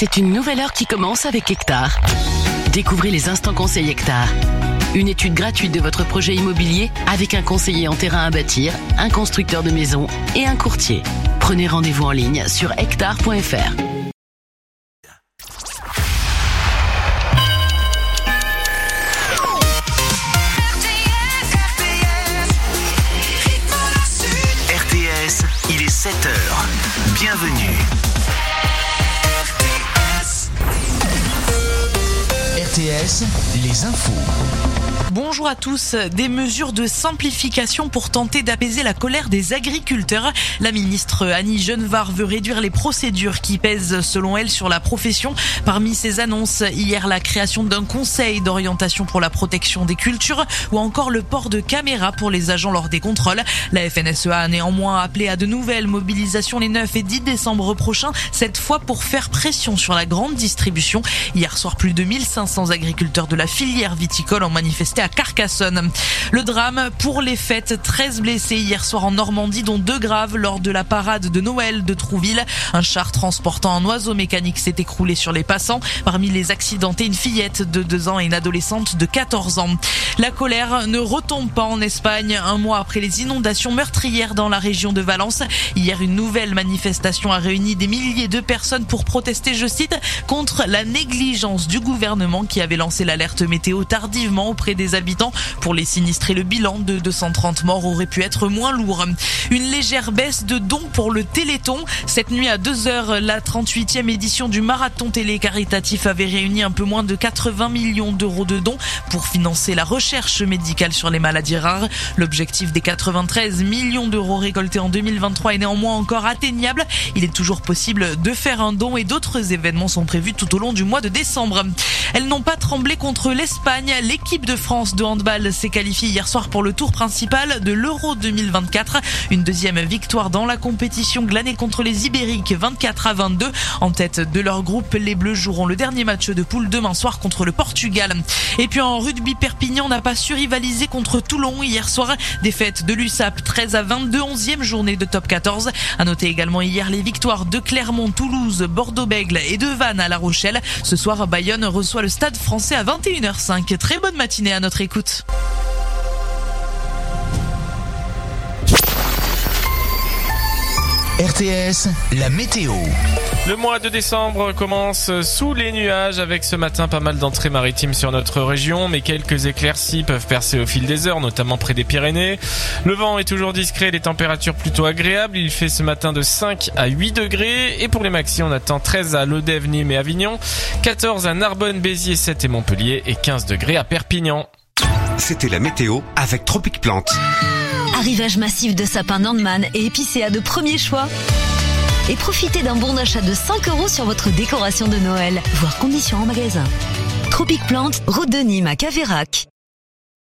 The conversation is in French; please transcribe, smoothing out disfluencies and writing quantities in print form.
C'est une nouvelle heure qui commence avec Hectare. Découvrez les instants conseils Hectare. Une étude gratuite de votre projet immobilier avec un conseiller en terrain à bâtir, un constructeur de maisons et un courtier. Prenez rendez-vous en ligne sur hectare.fr. RTS, il est 7h. Bienvenue. RTS, les infos. Bonjour à tous. Des mesures de simplification pour tenter d'apaiser la colère des agriculteurs. La ministre Annie Genevard veut réduire les procédures qui pèsent selon elle sur la profession. Parmi ses annonces, hier la création d'un conseil d'orientation pour la protection des cultures ou encore le port de caméras pour les agents lors des contrôles. La FNSEA a néanmoins appelé à de nouvelles mobilisations les 9 et 10 décembre prochains, cette fois pour faire pression sur la grande distribution. Hier soir, plus de 1500 agriculteurs de la filière viticole ont manifesté à Carcassonne. Le drame pour les fêtes, 13 blessés hier soir en Normandie, dont 2 graves lors de la parade de Noël de Trouville. Un char transportant un oiseau mécanique s'est écroulé sur les passants. Parmi les accidentés, une fillette de 2 ans et une adolescente de 14 ans. La colère ne retombe pas en Espagne. Un mois après les inondations meurtrières dans la région de Valence, hier une nouvelle manifestation a réuni des milliers de personnes pour protester, je cite, contre la négligence du gouvernement qui avait lancé l'alerte météo tardivement auprès des habitants. Pour les sinistrés, le bilan de 230 morts aurait pu être moins lourd. Une légère baisse de dons pour le Téléthon. Cette nuit à 2h, la 38e édition du marathon télé caritatif avait réuni un peu moins de 80 millions d'euros de dons pour financer la recherche médicale sur les maladies rares. L'objectif des 93 millions d'euros récoltés en 2023 est néanmoins encore atteignable. Il est toujours possible de faire un don et d'autres événements sont prévus tout au long du mois de décembre. Elles n'ont pas tremblé contre l'Espagne. L'équipe de France de handball s'est qualifiée hier soir pour le tour principal de l'Euro 2024. Une deuxième victoire dans la compétition glanée contre les Ibériques 24-22. En tête de leur groupe, les Bleus joueront le dernier match de poule demain soir contre le Portugal. Et puis en rugby, Perpignan n'a pas su rivaliser contre Toulon hier soir. Défaite de l'USAP 13-22, 11e journée de top 14. À noter également hier les victoires de Clermont, Toulouse, Bordeaux-Bègles et de Vannes à La Rochelle. Ce soir, Bayonne reçoit le Stade Français à 21h05. Très bonne matinée à notre écoute. RTS, la météo. Le mois de décembre commence sous les nuages avec ce matin pas mal d'entrées maritimes sur notre région, mais quelques éclaircies peuvent percer au fil des heures, notamment près des Pyrénées. Le vent est toujours discret, les températures plutôt agréables. Il fait ce matin de 5 à 8 degrés. Et pour les maxis, on attend 13 à Lodève, Nîmes et Avignon, 14 à Narbonne, Béziers, 7 et Montpellier et 15 degrés à Perpignan. C'était la météo avec Tropic Plant. Arrivage massif de sapins Nandman et épicéas de premier choix. Et profitez d'un bon d'achat de 5 € sur votre décoration de Noël. Voir conditions en magasin. Tropic Plant, route de Nîmes à Caveyrac.